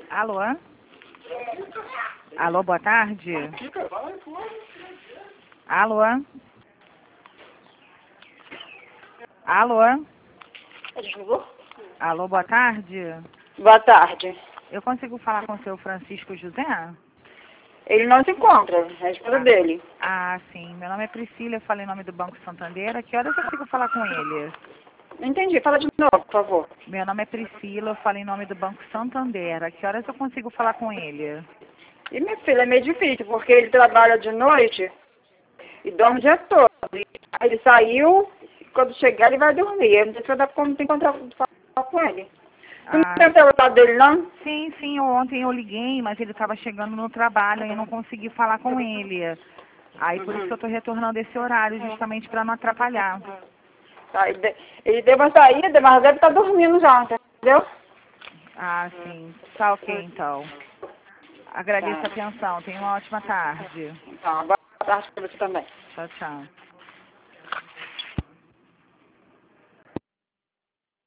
Alô? Alô, boa tarde. Alô? Alô? Desligou? Alô, boa tarde. Boa tarde. Eu consigo falar com o seu Francisco José? Ele não se encontra, é a esposa dele. Ah, sim. Meu nome é Priscila, eu falei em nome do Banco Santander. A que horas eu consigo falar com ele? Não entendi, fala de novo, por favor. Meu nome é Priscila, eu falei em nome do Banco Santander. A que horas eu consigo falar com ele? E minha filha, é meio difícil, porque ele trabalha de noite e dorme o dia todo. E aí ele saiu, e quando chegar ele vai dormir. Eu não sei se vai dar como tem encontrar falar com ele. Tu não Ah, tem o celular dele, não? sim, ontem eu liguei, mas ele estava chegando no trabalho e eu não consegui falar com ele. Aí por isso que eu estou retornando esse horário, justamente para não atrapalhar. Tá, ele deu uma saída, mas deve estar dormindo já, entendeu? Ah, sim. Tá ok, então. Agradeço a Tá. atenção. Tenha uma ótima tarde. Então, boa tarde pra você também. Tchau, tchau.